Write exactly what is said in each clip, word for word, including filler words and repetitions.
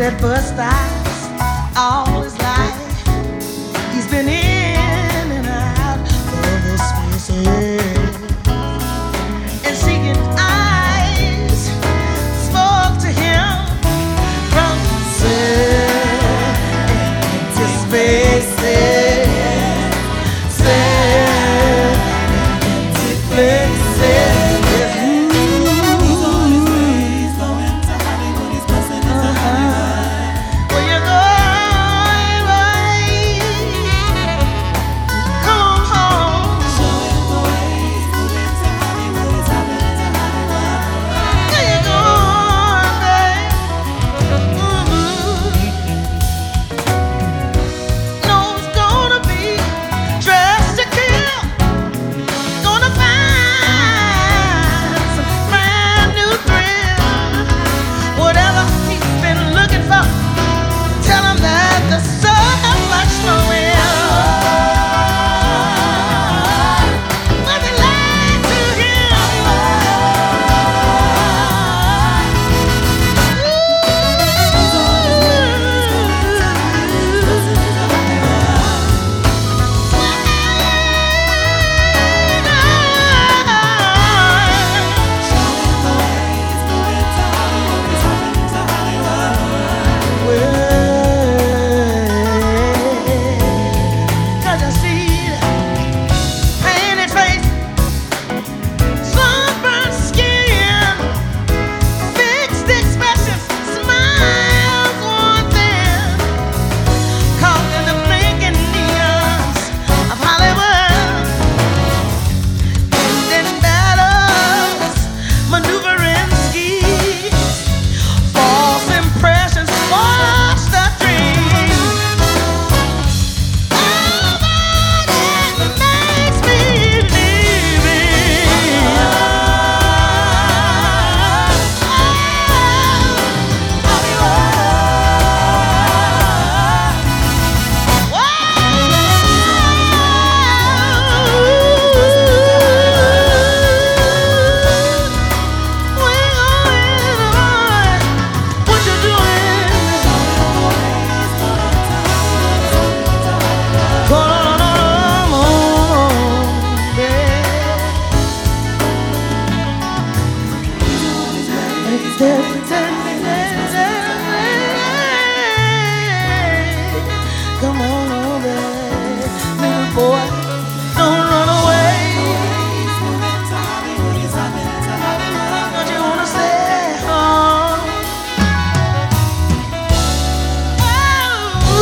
at bus stops all his life. He's been in and out of the spaces, and seeking eyes spoke to him from empty spaces, empty places. Come on over, little boy, don't run away. Don't you wanna stay home? Oh,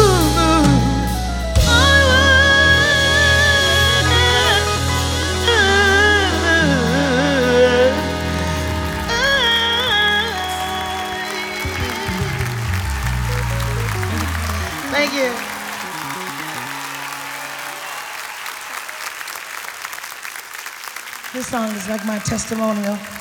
thank you. This song is like my testimonial.